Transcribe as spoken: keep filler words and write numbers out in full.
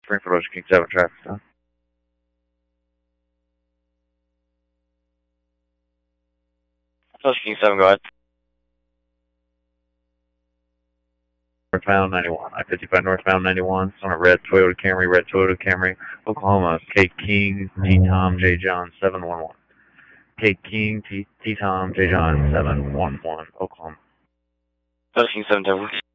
Springfield Ocean King seven traffic stop. Ocean King seven, go ahead. Northbound ninety-one, I fifty-five northbound ninety-one. It's on a red Toyota Camry, red Toyota Camry, Oklahoma. K King, T Tom, J John, seven one one. K King, T T Tom, J John, seven one one, Oklahoma. Ocean King seven, ten.